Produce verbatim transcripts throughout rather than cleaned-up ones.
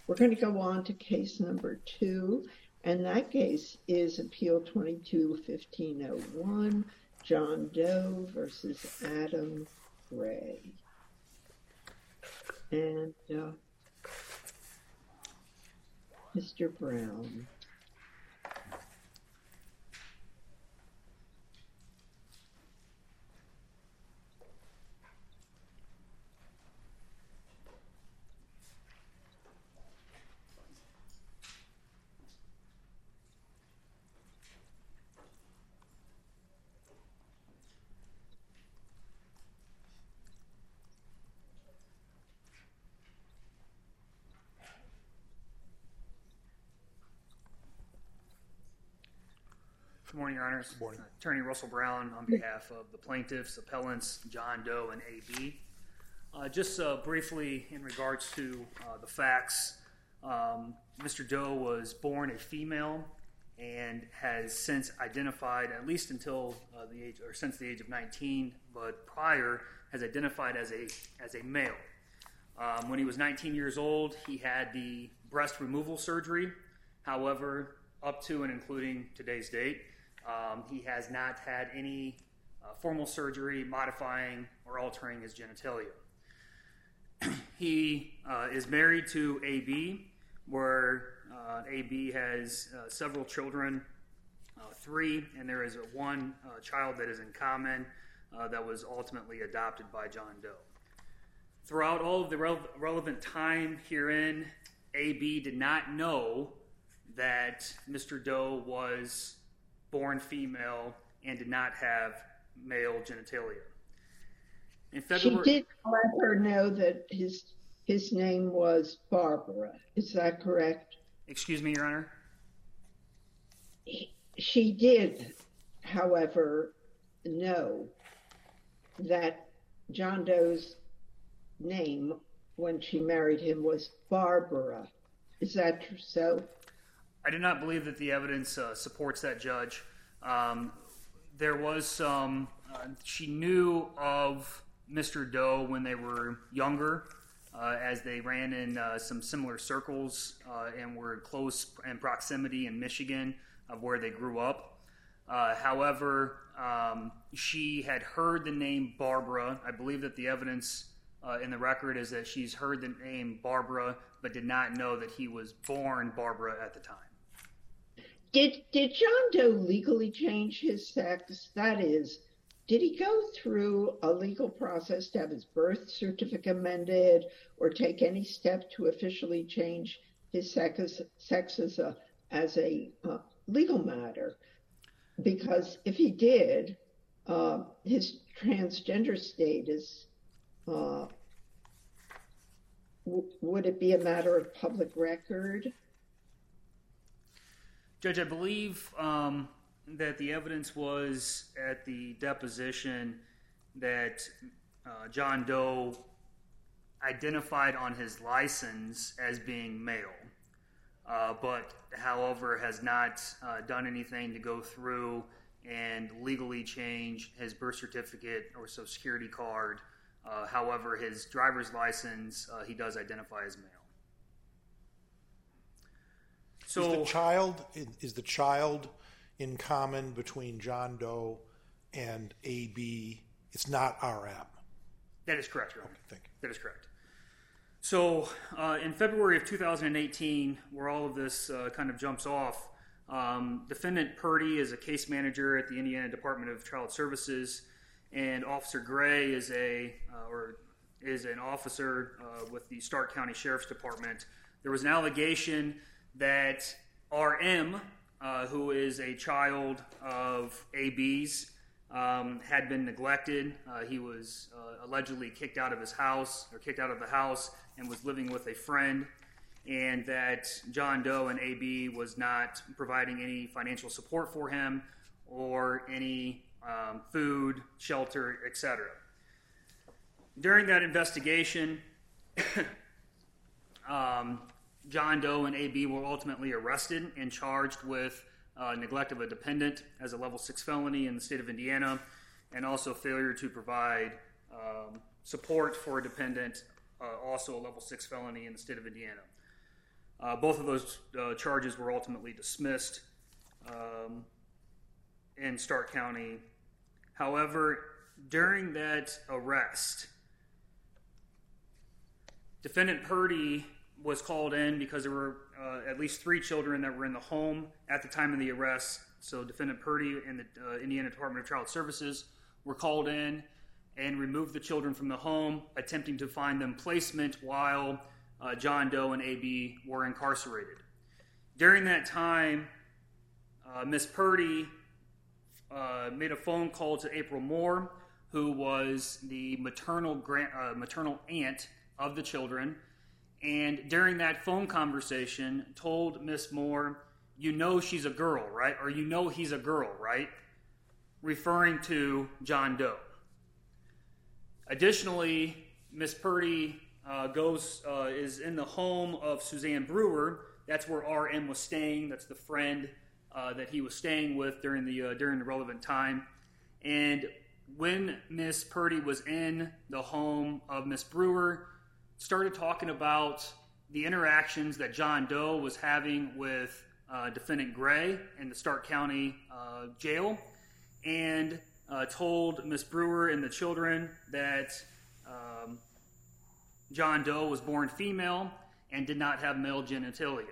We're going to go on to case number two, and that case is Appeal twenty-two fifteen oh one, John Doe versus Adam Gray. And uh, Mister Brown. Good morning, Your Honors. Good morning. Attorney Russell Brown on behalf of the plaintiffs, appellants, John Doe and A B. Uh, just uh, briefly in regards to uh, the facts, um, Mister Doe was born a female and has since identified, at least until uh, the age, or since the age of nineteen, but prior has identified as a as a male. Um, when he was nineteen years old, he had the breast removal surgery. However, up to and including today's date, Um, he has not had any uh, formal surgery modifying or altering his genitalia. He uh, is married to A B, where uh, A B has uh, several children, uh, three, and there is a one uh, child that is in common uh, that was ultimately adopted by John Doe. Throughout all of the re- relevant time herein, A B did not know that Mister Doe was born female and did not have male genitalia. In February, She did, however, know that his his name was Barbara. Is that correct? Excuse me, Your Honor? She did, however, know that John Doe's name when she married him was Barbara. Is that so? I do not believe that the evidence uh, supports that, Judge. Um, there was some, uh, she knew of Mister Doe when they were younger, uh, as they ran in uh, some similar circles uh, and were close in proximity in Michigan of where they grew up. Uh, however, um, she had heard the name Barbara. I believe that the evidence uh, in the record is that she's heard the name Barbara, but did not know that he was born Barbara at the time. Did did John Doe legally change his sex? That is, did he go through a legal process to have his birth certificate amended or take any step to officially change his sex, sex as a, as a uh, legal matter? Because if he did, uh, his transgender status, uh, w- would it be a matter of public record? Judge, I believe um, that the evidence was at the deposition that uh, John Doe identified on his license as being male, uh, but however has not uh, done anything to go through and legally change his birth certificate or social security card. Uh, however, his driver's license, uh, he does identify as male. So, is the child is the child in common between John Doe and A B? It's not R M. That is correct, Your Honor. Okay, thank you. That is correct. So, uh, in February of two thousand eighteen, where all of this uh, kind of jumps off, um, Defendant Purdy is a case manager at the Indiana Department of Child Services, and Officer Gray is a uh, or is an officer uh, with the Stark County Sheriff's Department. There was an allegation that R M, uh, who is a child of A B's, um, had been neglected. Uh, he was uh, allegedly kicked out of his house, or kicked out of the house, and was living with a friend, and that John Doe and A B was not providing any financial support for him or any um, food, shelter, et cetera. During that investigation, um, John Doe and A B were ultimately arrested and charged with uh, neglect of a dependent as a level six felony in the state of Indiana, and also failure to provide um, support for a dependent, uh, also a level six felony in the state of Indiana. Uh, both of those uh, charges were ultimately dismissed um, in Stark County. However, during that arrest, Defendant Purdy was called in because there were uh, at least three children that were in the home at the time of the arrest. So Defendant Purdy and the uh, Indiana Department of Child Services were called in and removed the children from the home, attempting to find them placement while uh, John Doe and A B were incarcerated. During that time, uh, Miss Purdy uh, made a phone call to April Moore, who was the maternal grand, uh, maternal aunt of the children, and during that phone conversation told Miss Moore, "You know she's a girl, right? Or you know he's a girl, right?" Referring to John Doe. Additionally, Miss Purdy uh, goes uh, is in the home of Suzanne Brewer. That's where R M was staying. That's the friend uh, that he was staying with during the uh, during the relevant time. And when Miss Purdy was in the home of Miss Brewer, started talking about the interactions that John Doe was having with uh, Defendant Gray in the Stark County uh, jail, and uh, told Miss Brewer and the children that um, John Doe was born female and did not have male genitalia.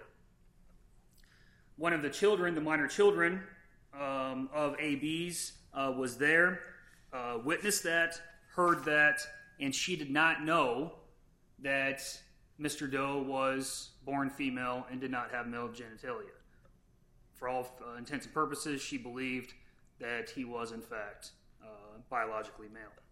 One of the children, the minor children um, of A B's, uh, was there, uh, witnessed that, heard that, and she did not know that Mister Doe was born female and did not have male genitalia. For all uh, intents and purposes, she believed that he was, in fact, uh, biologically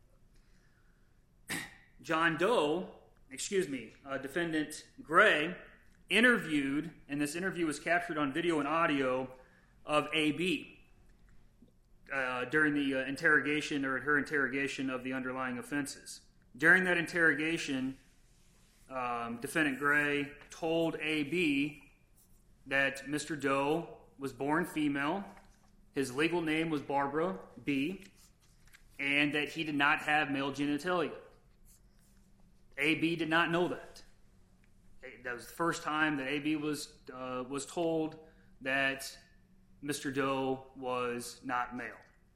male. John Doe, excuse me, uh, Defendant Gray, interviewed, and this interview was captured on video and audio, of A B uh, during the uh, interrogation, or her interrogation of the underlying offenses. During that interrogation, um, Defendant Gray told A B that Mister Doe was born female, his legal name was Barbara B., and that he did not have male genitalia. A B did not know that. That was the first time that A B was uh, was told that Mister Doe was not male.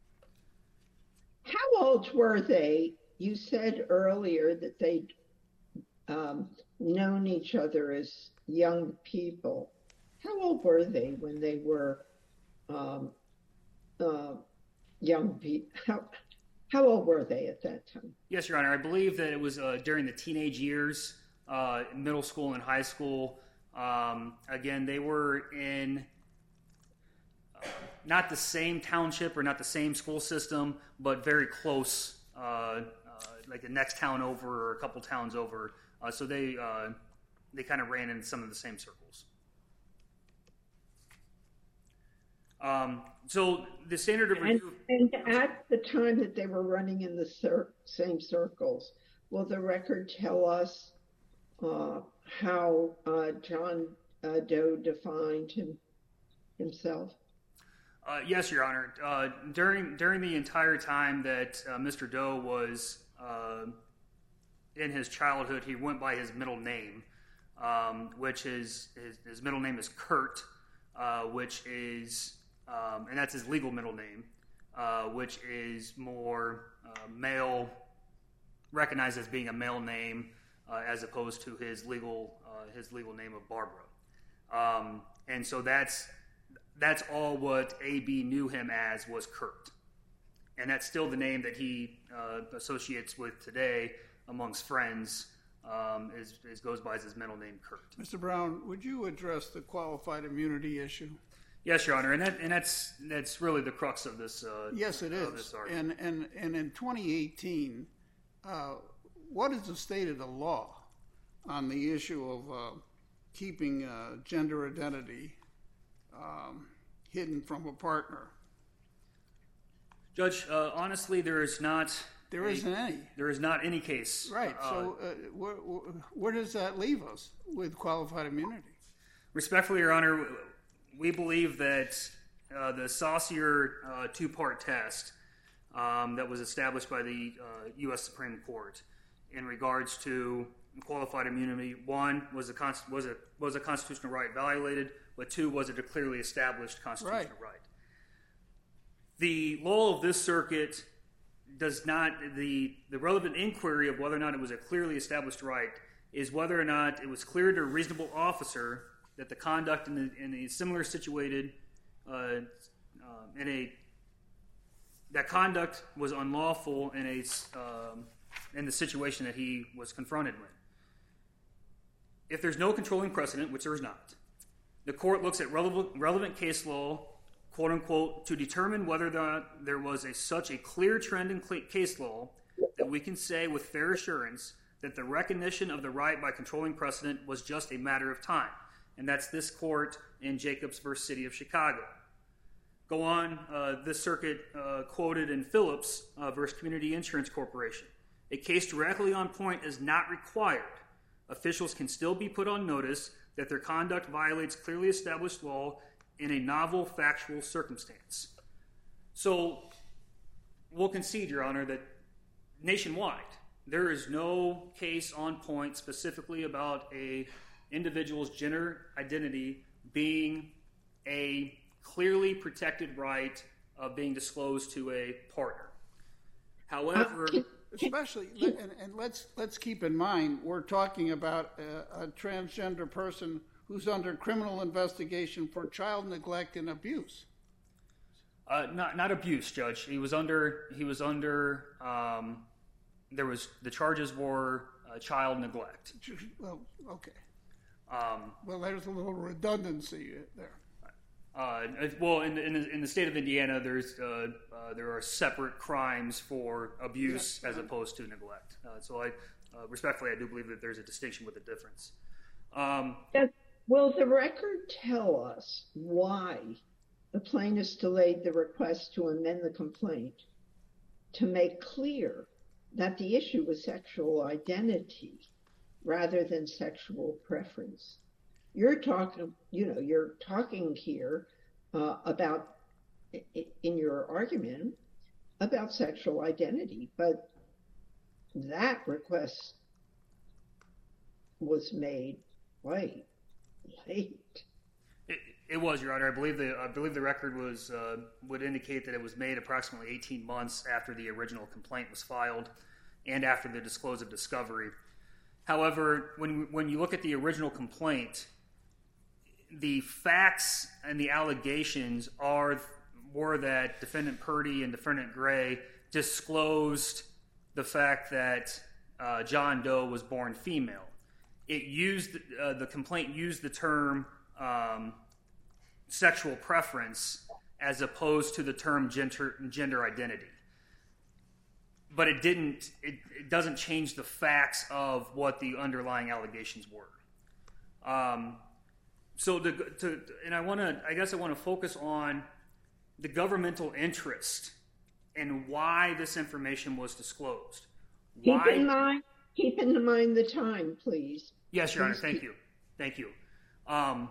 How old were they? You said earlier that they'd um, known each other as young people. How old were they when they were um, uh, young people? How, how old were they at that time? Yes, Your Honor. I believe that it was uh, during the teenage years, uh, middle school and high school. Um, again, they were in uh, not the same township or not the same school system, but very close, uh, uh, like the next town over or a couple towns over. Uh, so they uh, they kind of ran in some of the same circles. Um, so the standard of review... And, and at the time that they were running in the cir- same circles, will the record tell us uh, how uh, John uh, Doe defined him, himself? Uh, yes, Your Honor. Uh, during during the entire time that uh, Mister Doe was uh, in his childhood, he went by his middle name, um, which is his, his middle name is Kurt, uh, which is um, and that's his legal middle name, uh, which is more uh, male, recognized as being a male name, uh, as opposed to his legal uh, his legal name of Barbara, um, and so that's. That's all what A B knew him as, was Kurt. And that's still the name that he uh, associates with today amongst friends, um, is, is goes by as his middle name, Kurt. Mister Brown, would you address the qualified immunity issue? Yes, Your Honor, and that, and that's that's really the crux of this. Uh, yes, it is. This and and and in twenty eighteen, uh, what is the state of the law on the issue of uh, keeping uh, gender identity Um, hidden from a partner? Judge, uh, honestly, there is not. There a, isn't any. There is not any case. Right. Uh, so, uh, where, where does that leave us with qualified immunity? Respectfully, Your Honor, we believe that uh, the Saussure uh, two-part test um, that was established by the uh, U S Supreme Court in regards to qualified immunity. One, was a const- was a was a constitutional right violated, but two, was it a clearly established constitutional right? right. The law of this circuit does not the the relevant inquiry of whether or not it was a clearly established right is whether or not it was clear to a reasonable officer that the conduct in, the, in a similar situated uh, uh, in a that conduct was unlawful in a um, in the situation that he was confronted with. If there's no controlling precedent, which there is not, the court looks at relevant, relevant case law, quote unquote, to determine whether the, there was a, such a clear trend in case law that we can say with fair assurance that the recognition of the right by controlling precedent was just a matter of time. And that's this court in Jacobs versus City of Chicago. Go on, uh, this circuit uh, quoted in Phillips uh, versus Community Insurance Corporation. A case directly on point is not required. Officials can still be put on notice that their conduct violates clearly established law in a novel factual circumstance. So we'll concede, Your Honor, that nationwide there is no case on point specifically about a individual's gender identity being a clearly protected right of being disclosed to a partner. However, especially, and, and let's let's keep in mind, we're talking about a, a transgender person who's under criminal investigation for child neglect and abuse. Uh, not not abuse, Judge. He was under. He was under. Um, there was the charges were uh, child neglect. Well, okay. Um, well, there's a little redundancy there. Uh, well, in the, in, the, in the state of Indiana, there's uh, uh, there are separate crimes for abuse yes. as opposed to neglect. Uh, so, I uh, respectfully, I do believe that there's a distinction with a difference. Um, yes. Will the record tell us why the plaintiffs delayed the request to amend the complaint to make clear that the issue was sexual identity rather than sexual preference? You're talking, you know, you're talking here uh, about, in your argument, about sexual identity, but that request was made late. Late. It, it was, Your Honor. I believe the I believe the record was uh, would indicate that it was made approximately eighteen months after the original complaint was filed, and after the disclose of discovery. However, when when you look at the original complaint, the facts and the allegations are were that Defendant Purdy and Defendant Gray disclosed the fact that uh, John Doe was born female. It used uh, the complaint used the term um, sexual preference as opposed to the term gender gender identity. But it didn't. It, it doesn't change the facts of what the underlying allegations were. Um, So, to, to, and I want to, I guess I want to focus on the governmental interest and why this information was disclosed. Why, keep in mind, keep in mind the time, please. Yes, Your Honor. Thank you. Thank you. Um,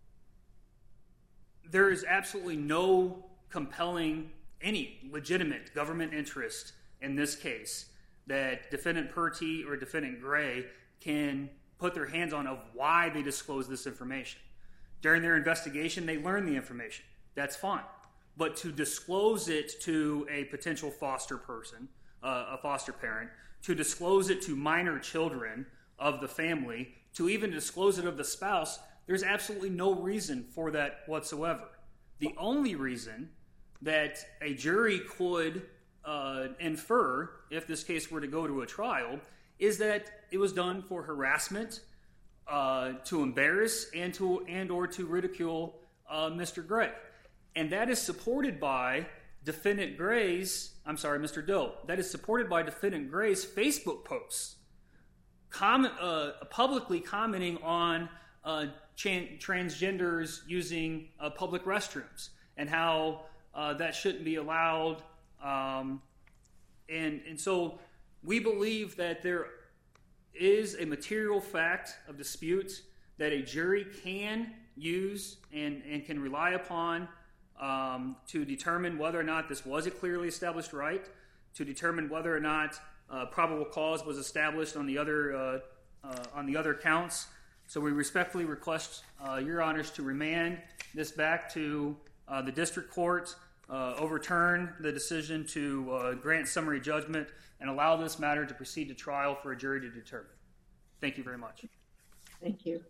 there is absolutely no compelling, any legitimate government interest in this case that Defendant Purdy or Defendant Gray can put their hands on of why they disclosed this information. During their investigation, they learned the information. That's fine. But to disclose it to a potential foster person, uh, a foster parent, to disclose it to minor children of the family, to even disclose it of the spouse, there's absolutely no reason for that whatsoever. The only reason that a jury could uh, infer, if this case were to go to a trial, is that it was done for harassment, Uh, to embarrass and to and or to ridicule uh, Mister Gray, and that is supported by Defendant Gray's. I'm sorry, Mister Doe. That is supported by Defendant Gray's Facebook posts, comment, uh, publicly commenting on uh, tra- transgenders using uh, public restrooms and how uh, that shouldn't be allowed. Um, and and so we believe that there is a material fact of dispute that a jury can use and, and can rely upon um, to determine whether or not this was a clearly established right, to determine whether or not uh, probable cause was established on the other uh, uh, on the other counts. So we respectfully request uh, your honors to remand this back to uh, the district court, uh, overturn the decision to uh, grant summary judgment, and allow this matter to proceed to trial for a jury to determine. Thank you very much. Thank you.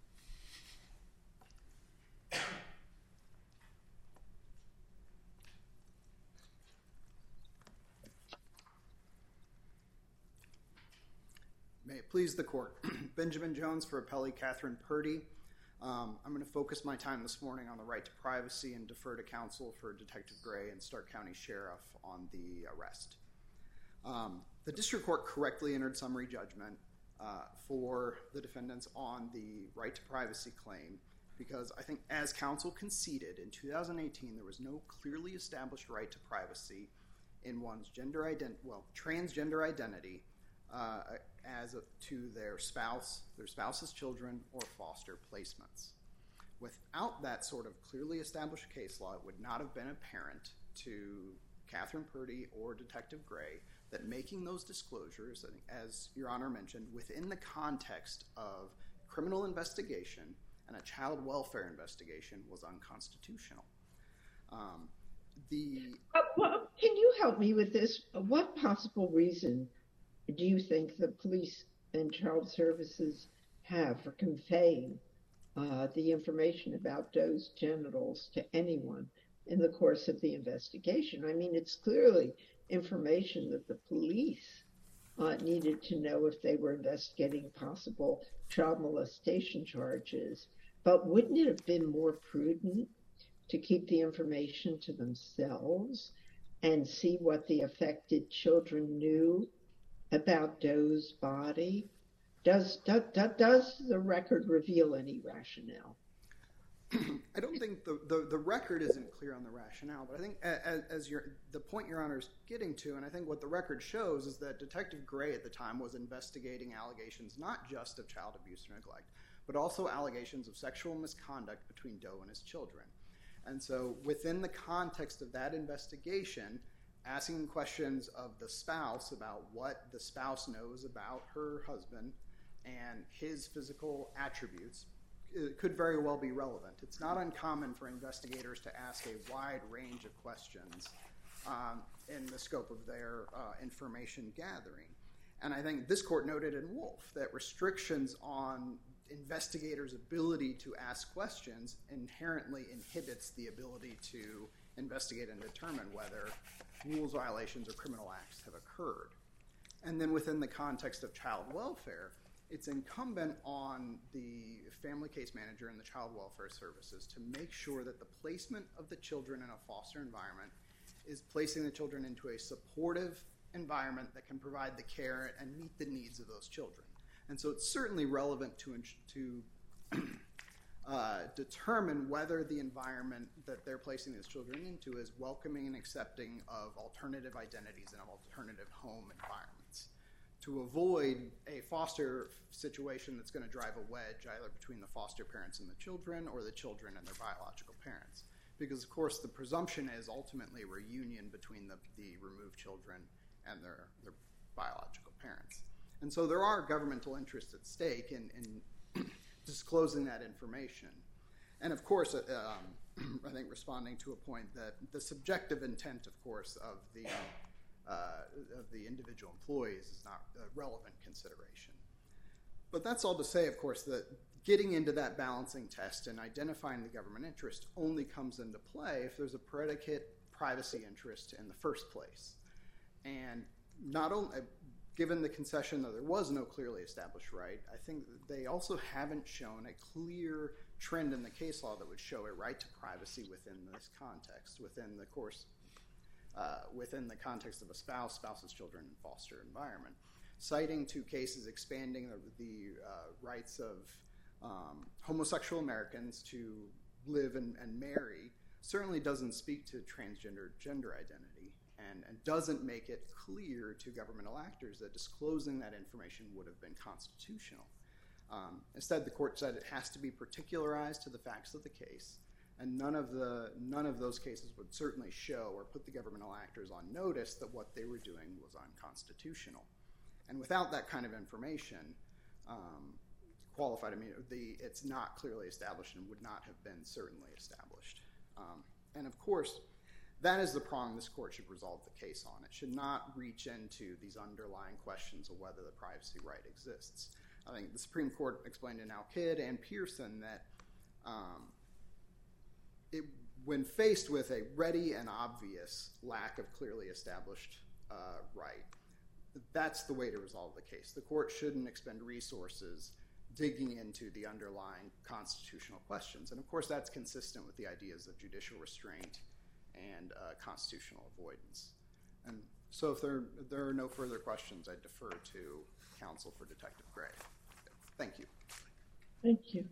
May it please the court. Benjamin Jones for appellee Catherine Purdy. Um, I'm going to focus my time this morning on the right to privacy and defer to counsel for Detective Gray and Stark County Sheriff on the arrest. Um, the district court correctly entered summary judgment uh, for the defendants on the right to privacy claim because I think as counsel conceded in two thousand eighteen, there was no clearly established right to privacy in one's gender ident- well, transgender identity uh, as a, to their spouse, their spouse's children, or foster placements. Without that sort of clearly established case law, it would not have been apparent to Catherine Purdy or Detective Gray that making those disclosures, as Your Honor mentioned, within the context of criminal investigation and a child welfare investigation was unconstitutional. Um, the uh, well, can you help me with this? What possible reason do you think the police and child services have for conveying uh, the information about Doe's genitals to anyone in the course of the investigation? I mean, it's clearly information that the police uh, needed to know if they were investigating possible child molestation charges. But wouldn't it have been more prudent to keep the information to themselves and see what the affected children knew about Doe's body? Does, does, does the record reveal any rationale? I don't think the, the, the record isn't clear on the rationale, but I think as, as your, the point Your Honor is getting to, and I think what the record shows is that Detective Gray at the time was investigating allegations not just of child abuse or neglect, but also allegations of sexual misconduct between Doe and his children. And so within the context of that investigation, asking questions of the spouse about what the spouse knows about her husband and his physical attributes it could very well be relevant. It's not uncommon for investigators to ask a wide range of questions um, in the scope of their uh, information gathering. And I think this court noted in Wolf that restrictions on investigators' ability to ask questions inherently inhibits the ability to investigate and determine whether rules violations or criminal acts have occurred. And then within the context of child welfare, it's incumbent on the family case manager and the child welfare services to make sure that the placement of the children in a foster environment is placing the children into a supportive environment that can provide the care and meet the needs of those children. And so it's certainly relevant to, to uh, determine whether the environment that they're placing these children into is welcoming and accepting of alternative identities and of alternative home environments, to avoid a foster situation that's going to drive a wedge either between the foster parents and the children or the children and their biological parents. Because, of course, the presumption is ultimately a reunion between the, the removed children and their, their biological parents. And so there are governmental interests at stake in, in disclosing that information. And, of course, uh, um, I think responding to a point that the subjective intent, of course, of the Uh, of the individual employees is not a relevant consideration. But that's all to say, of course, that getting into that balancing test and identifying the government interest only comes into play if there's a predicate privacy interest in the first place. And not only, given the concession that there was no clearly established right, I think they also haven't shown a clear trend in the case law that would show a right to privacy within this context, within the course Uh, within the context of a spouse, spouse's children, and foster environment. Citing two cases expanding the, the uh, rights of um, homosexual Americans to live and, and marry certainly doesn't speak to transgender gender identity and, and doesn't make it clear to governmental actors that disclosing that information would have been constitutional. Um, instead, the court said it has to be particularized to the facts of the case. And none of the none of those cases would certainly show or put the governmental actors on notice that what they were doing was unconstitutional. And without that kind of information, um, qualified immunity. The, it's not clearly established and would not have been certainly established. Um, and of course, that is the prong this court should resolve the case on. It should not reach into these underlying questions of whether the privacy right exists. I think the Supreme Court explained in Al-Kid and Pearson that um, it, when faced with a ready and obvious lack of clearly established uh, right, that's the way to resolve the case. The court shouldn't expend resources digging into the underlying constitutional questions. And of course, that's consistent with the ideas of judicial restraint and uh, constitutional avoidance. And so if there, if there are no further questions, I defer to counsel for Detective Gray. Thank you. Thank you.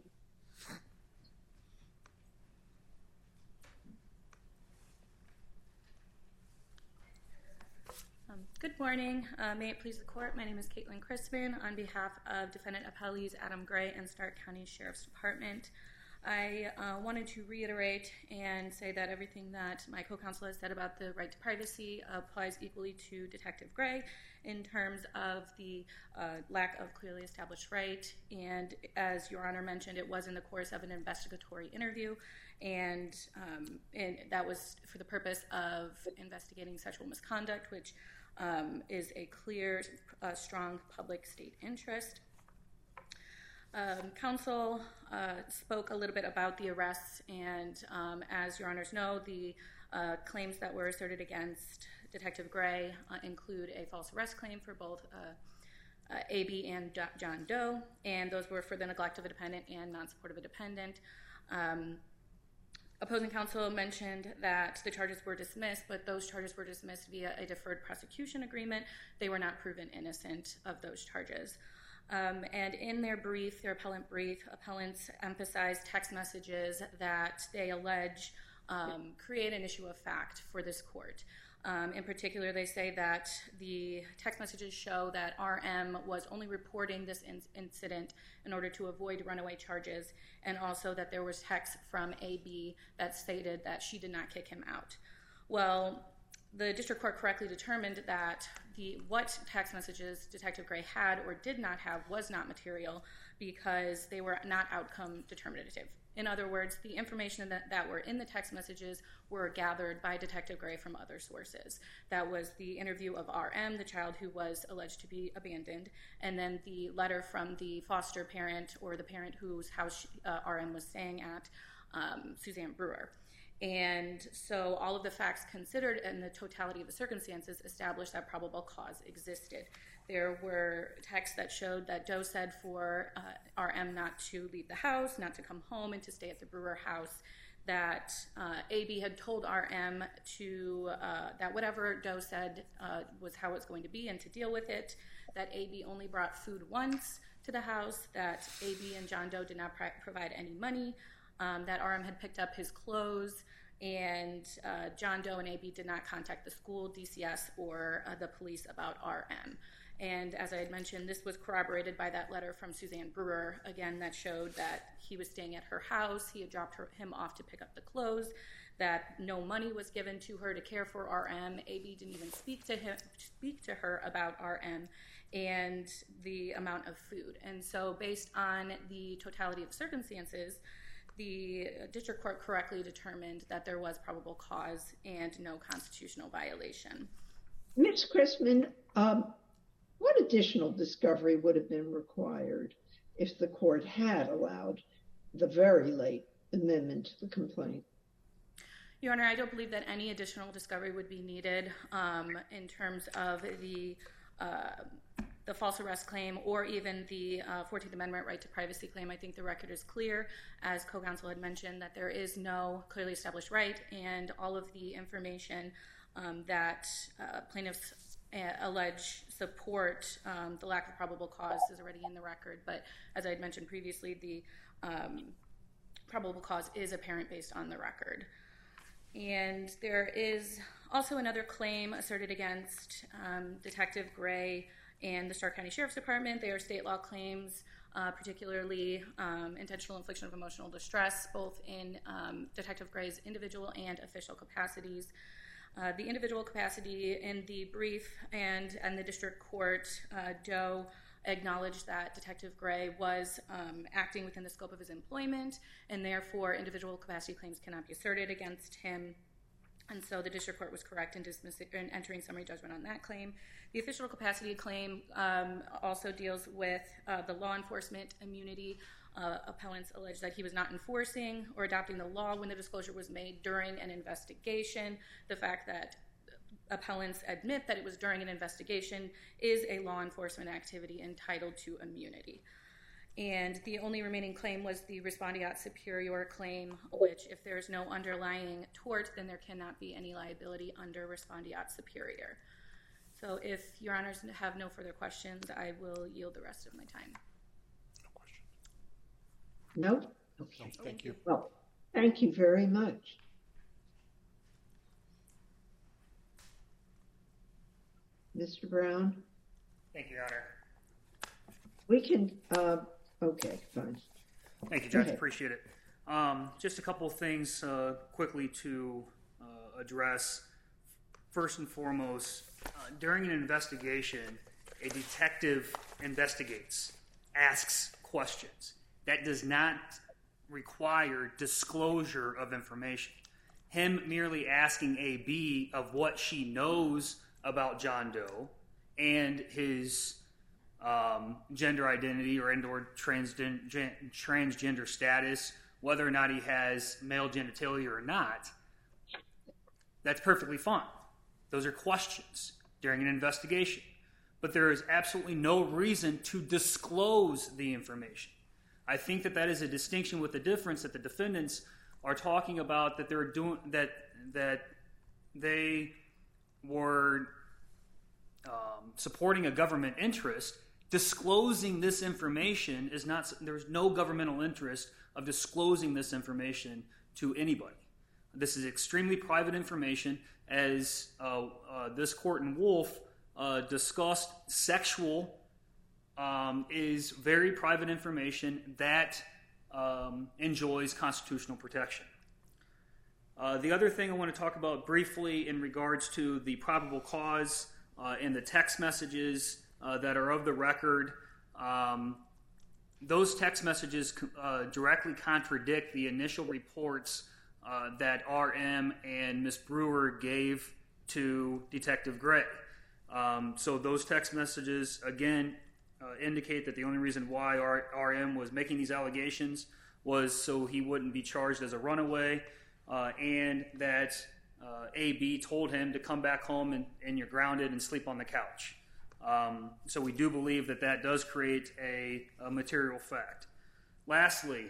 Um, good morning. Uh, may it please the court, my name is Caitlin Crispin on behalf of defendant appellees Adam Gray and Stark County Sheriff's Department. I uh, wanted to reiterate and say that everything that my co-counsel has said about the right to privacy applies equally to Detective Gray in terms of the uh, lack of clearly established right. And as Your Honor mentioned, it was in the course of an investigatory interview, and, um, and that was for the purpose of investigating sexual misconduct, which um, is a clear, uh, strong public state interest. Um, counsel uh, spoke a little bit about the arrests, and um, as Your Honors know, the uh, claims that were asserted against Detective Gray uh, include a false arrest claim for both uh, uh, A B and D- John Doe, and those were for the neglect of a dependent and non-support of a dependent. Um, opposing counsel mentioned that the charges were dismissed, but those charges were dismissed via a deferred prosecution agreement. They were not proven innocent of those charges. Um, and in their brief, their appellant brief, appellants emphasized text messages that they allege um, create an issue of fact for this court. Um, in particular, they say that the text messages show that R M was only reporting this in- incident in order to avoid runaway charges, and also that there was text from A B that stated that she did not kick him out. Well, the district court correctly determined that the what text messages Detective Gray had or did not have was not material because they were not outcome determinative. In other words, the information that, that were in the text messages were gathered by Detective Gray from other sources. That was the interview of R M, the child who was alleged to be abandoned, and then the letter from the foster parent or the parent whose house uh, R M was staying at, um, Suzanne Brewer. And so all of the facts considered and the totality of the circumstances established that probable cause existed. There were texts that showed that Doe said for uh, R M not to leave the house, not to come home, and to stay at the Brewer house, that uh, A B had told R M to, uh, that whatever Doe said uh, was how it's going to be and to deal with it, that A B only brought food once to the house, that A B and John Doe did not pr- provide any money, Um, that R M had picked up his clothes, and uh, John Doe and A B did not contact the school, D C S, or uh, the police about R M. And as I had mentioned, this was corroborated by that letter from Suzanne Brewer, again, that showed that he was staying at her house, he had dropped her, him off to pick up the clothes, that no money was given to her to care for R M. A B didn't even speak to him, speak to her about R M and the amount of food. And so based on the totality of circumstances, the district court correctly determined that there was probable cause and no constitutional violation. Miz Crispin, um, what additional discovery would have been required if the court had allowed the very late amendment to the complaint? Your Honor, I don't believe that any additional discovery would be needed um, in terms of the uh, the false arrest claim or even the uh, fourteenth Amendment right to privacy claim. I think the record is clear, as co-counsel had mentioned, that there is no clearly established right, and all of the information um, that uh, plaintiffs uh, allege support um, the lack of probable cause is already in the record. But as I had mentioned previously, the um, probable cause is apparent based on the record. And there is also another claim asserted against um, Detective Gray and the Stark County Sheriff's Department. They are state law claims, uh, particularly um, intentional infliction of emotional distress, both in um, Detective Gray's individual and official capacities. Uh, the individual capacity in the brief and, and the district court, uh, Doe acknowledged that Detective Gray was um, acting within the scope of his employment, and therefore individual capacity claims cannot be asserted against him. And so the district court was correct in, dismissing, in entering summary judgment on that claim. The official capacity claim um, also deals with uh, the law enforcement immunity. Uh, appellants allege that he was not enforcing or adopting the law when the disclosure was made during an investigation. The fact that appellants admit that it was during an investigation is a law enforcement activity entitled to immunity. And the only remaining claim was the respondeat superior claim, which if there's no underlying tort, then there cannot be any liability under respondeat superior. So if your honors have no further questions, I will yield the rest of my time. No question. No? Okay. No, thank you. Well, thank you very much. Mister Brown? Thank you, Your Honor. We can, uh, okay, fine. Thank you, Judge. Appreciate it. Um, just a couple of things uh, quickly to uh, address. First and foremost, uh, during an investigation, a detective investigates, asks questions. That does not require disclosure of information. Him merely asking A B of what she knows about John Doe and his um, gender identity or and or transgen- gen- transgender status, whether or not he has male genitalia or not, that's perfectly fine. Those are questions during an investigation. But there is absolutely no reason to disclose the information. I think that that is a distinction with the difference that the defendants are talking about, that they're doing that that they were um, supporting a government interest. Disclosing this information is not. There's no governmental interest of disclosing this information to anybody. This is extremely private information, as uh, uh, this court in Wolf uh, discussed. Sexual um, is very private information that um, enjoys constitutional protection. Uh, the other thing I want to talk about briefly in regards to the probable cause uh, and the text messages uh, that are of the record, um, those text messages uh, directly contradict the initial reports uh, that R M and Miz Brewer gave to Detective Gray. Um, so those text messages, again, uh, indicate that the only reason why R M was making these allegations was so he wouldn't be charged as a runaway, uh, and that uh, A B told him to come back home and, and you're grounded and sleep on the couch. Um, so we do believe that that does create a, a material fact. Lastly,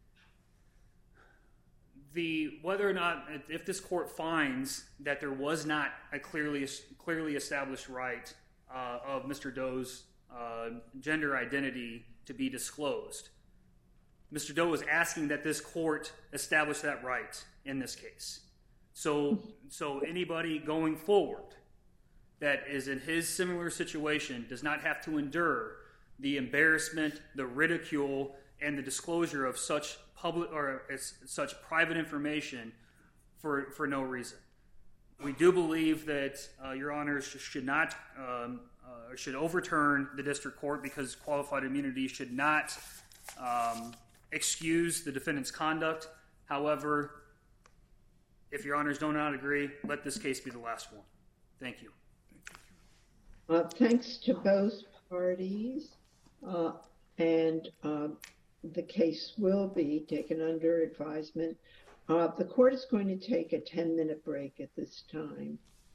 the whether or not, if this court finds that there was not a clearly clearly established right uh, of Mister Doe's uh, gender identity to be disclosed, Mister Doe is asking that this court establish that right in this case. So, so anybody going forward that is in his similar situation does not have to endure the embarrassment, the ridicule, and the disclosure of such public or such private information for for no reason. We do believe that uh, Your Honors should not um, uh, should overturn the district court because qualified immunity should not um, excuse the defendant's conduct. However, if Your Honors do not agree, let this case be the last one. Thank you. Uh, thanks to both parties, uh, and uh, the case will be taken under advisement. Uh, the court is going to take a ten-minute break at this time.